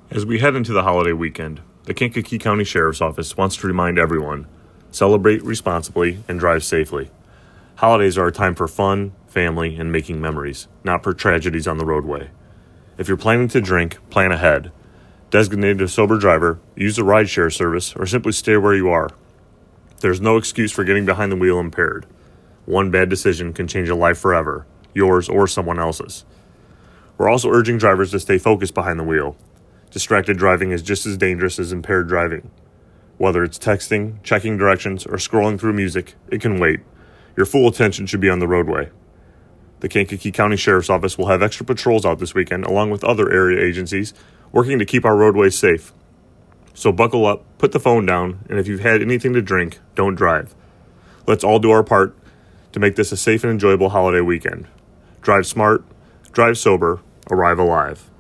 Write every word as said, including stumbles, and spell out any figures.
As we head into the holiday weekend, the Kankakee County Sheriff's Office wants to remind everyone, celebrate responsibly and drive safely. Holidays are a time for fun, family, and making memories, not for tragedies on the roadway. If you're planning to drink, plan ahead. Designate a sober driver, use a rideshare service, or simply stay where you are. There's no excuse for getting behind the wheel impaired. One bad decision can change a life forever, yours or someone else's. We're also urging drivers to stay focused behind the wheel. Distracted driving is just as dangerous as impaired driving. Whether it's texting, checking directions, or scrolling through music, it can wait. Your full attention should be on the roadway. The Kankakee County Sheriff's Office will have extra patrols out this weekend, along with other area agencies, working to keep our roadways safe. So buckle up, put the phone down, and if you've had anything to drink, don't drive. Let's all do our part to make this a safe and enjoyable holiday weekend. Drive smart, drive sober, arrive alive.